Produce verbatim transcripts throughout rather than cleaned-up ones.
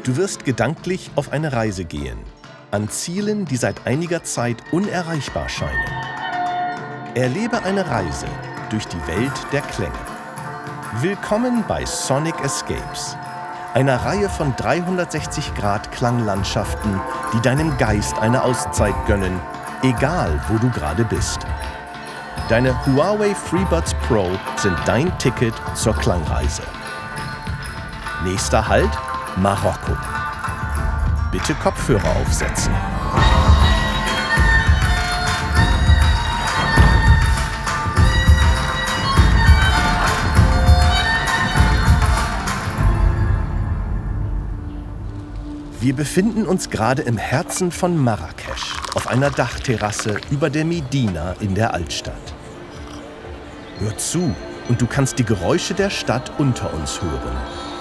Du wirst gedanklich auf eine Reise gehen, an Zielen, die seit einiger Zeit unerreichbar scheinen. Erlebe eine Reise durch die Welt der Klänge. Willkommen bei Sonic Escapes, einer Reihe von dreihundertsechzig Grad Klanglandschaften, die deinem Geist eine Auszeit gönnen, egal wo du gerade bist. Deine Huawei FreeBuds Pro sind dein Ticket zur Klangreise. Nächster Halt: Marokko. Bitte Kopfhörer aufsetzen. Wir befinden uns gerade im Herzen von Marrakesch, auf einer Dachterrasse über der Medina in der Altstadt. Hör zu, und du kannst die Geräusche der Stadt unter uns hören.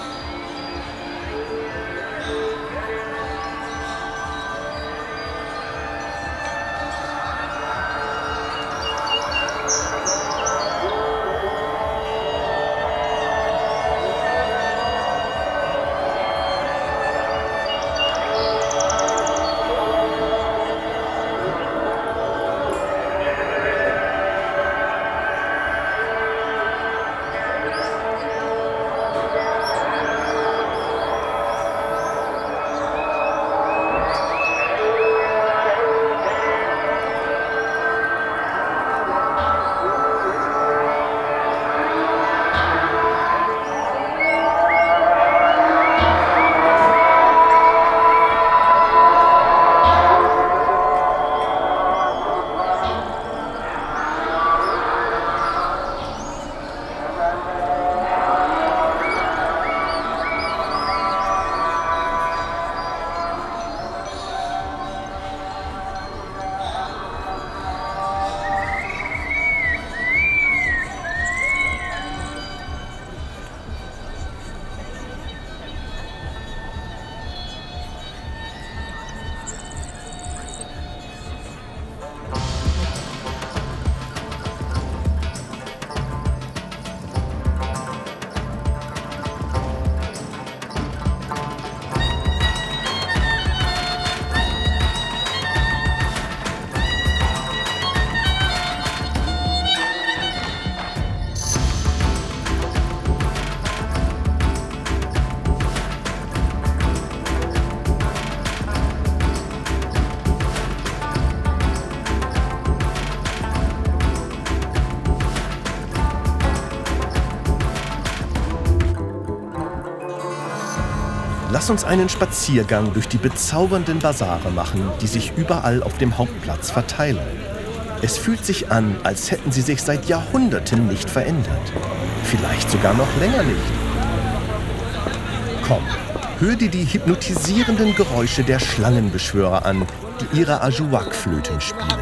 Lass uns einen Spaziergang durch die bezaubernden Basare machen, die sich überall auf dem Hauptplatz verteilen. Es fühlt sich an, als hätten sie sich seit Jahrhunderten nicht verändert. Vielleicht sogar noch länger nicht. Komm, hör dir die hypnotisierenden Geräusche der Schlangenbeschwörer an, die ihre Ajuwak-Flöten spielen.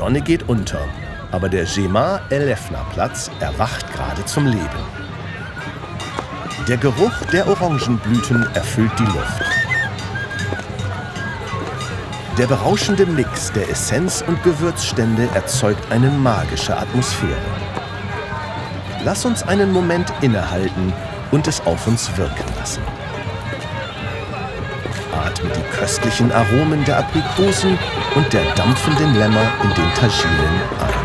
Sonne geht unter, aber der Gema Elefna-Platz erwacht gerade zum Leben. Der Geruch der Orangenblüten erfüllt die Luft. Der berauschende Mix der Essenz- und Gewürzstände erzeugt eine magische Atmosphäre. Lass uns einen Moment innehalten und es auf uns wirken lassen. Atme die köstlichen Aromen der Aprikosen und der dampfenden Lämmer in den Taginen ein.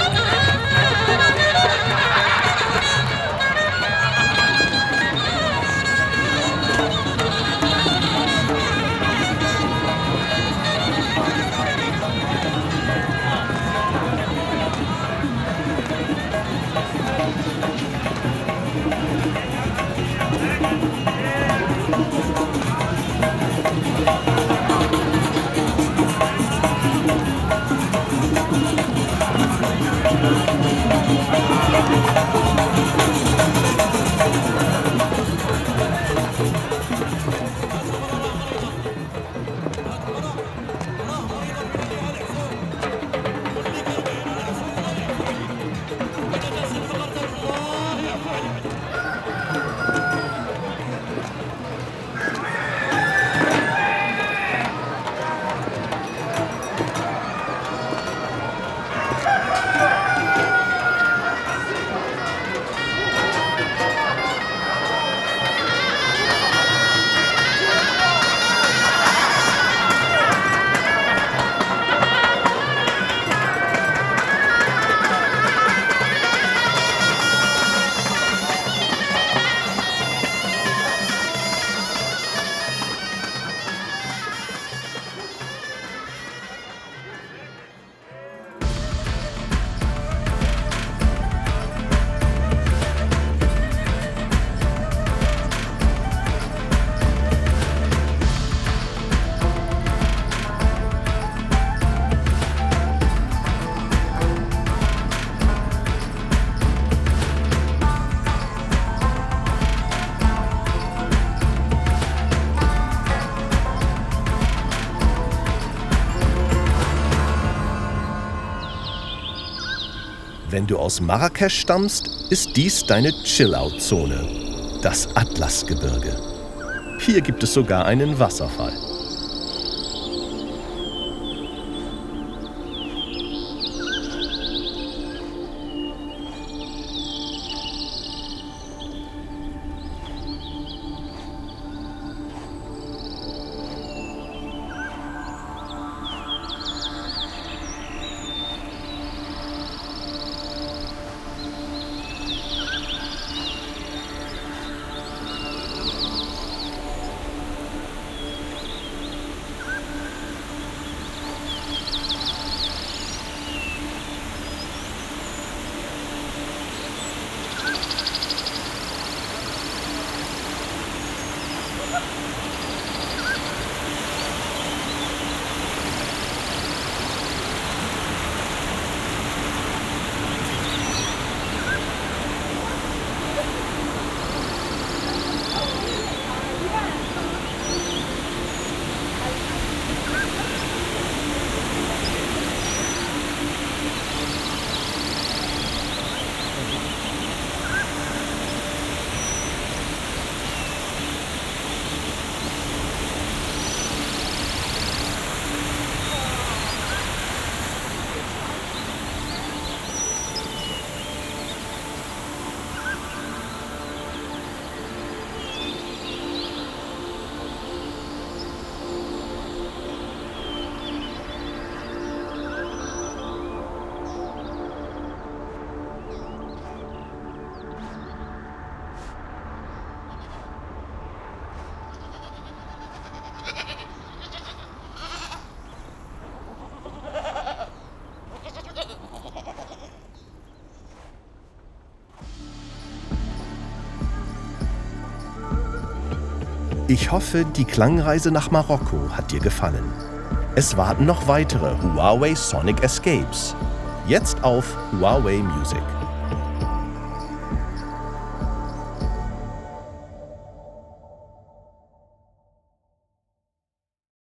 Wenn du aus Marrakesch stammst, ist dies deine Chill-Out-Zone, das Atlasgebirge. Hier gibt es sogar einen Wasserfall. Ich hoffe, die Klangreise nach Marokko hat dir gefallen. Es warten noch weitere Huawei Sonic Escapes. Jetzt auf Huawei Music.